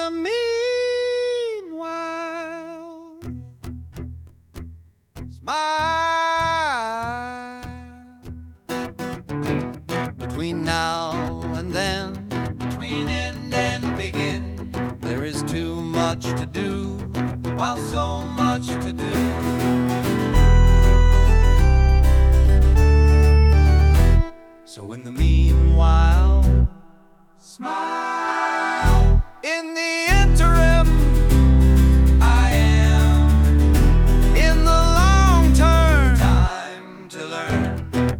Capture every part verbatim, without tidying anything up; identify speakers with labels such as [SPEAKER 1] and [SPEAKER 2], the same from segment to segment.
[SPEAKER 1] the meanwhile, smile. Between now and then, between end and begin, there is too much to do, while so much to do. So in the meanwhile, smile. In the interim, I am in the long term, time to learn.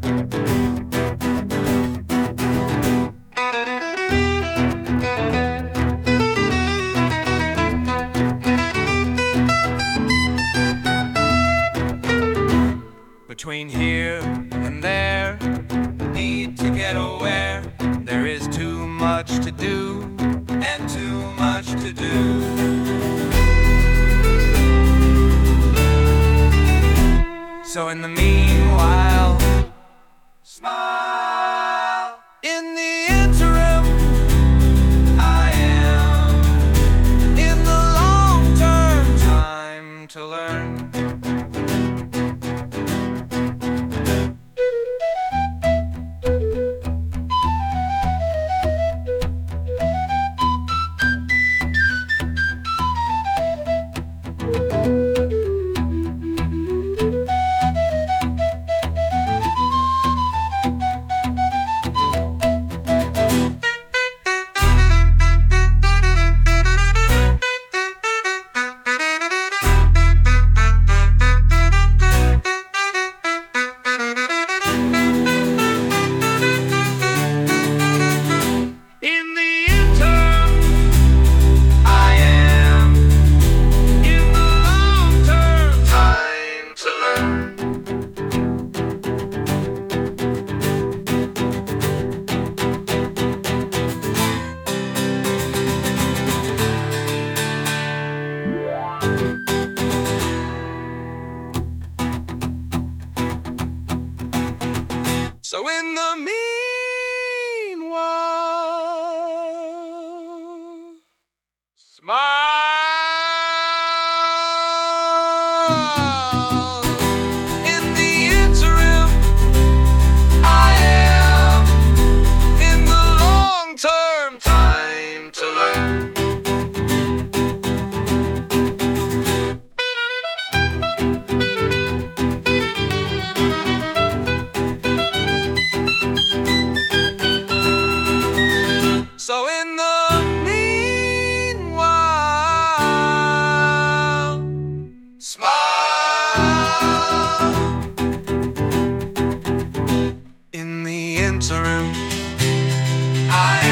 [SPEAKER 1] Between here and there, need to get aware there is too much to do and too much to do. So in the meanwhile, smile. In the interim, I am in the long term, time to learn. So in the meanwhile, smile. In the interim, I am in the long term, time to learn. So in the meanwhile, smile. In the interim, I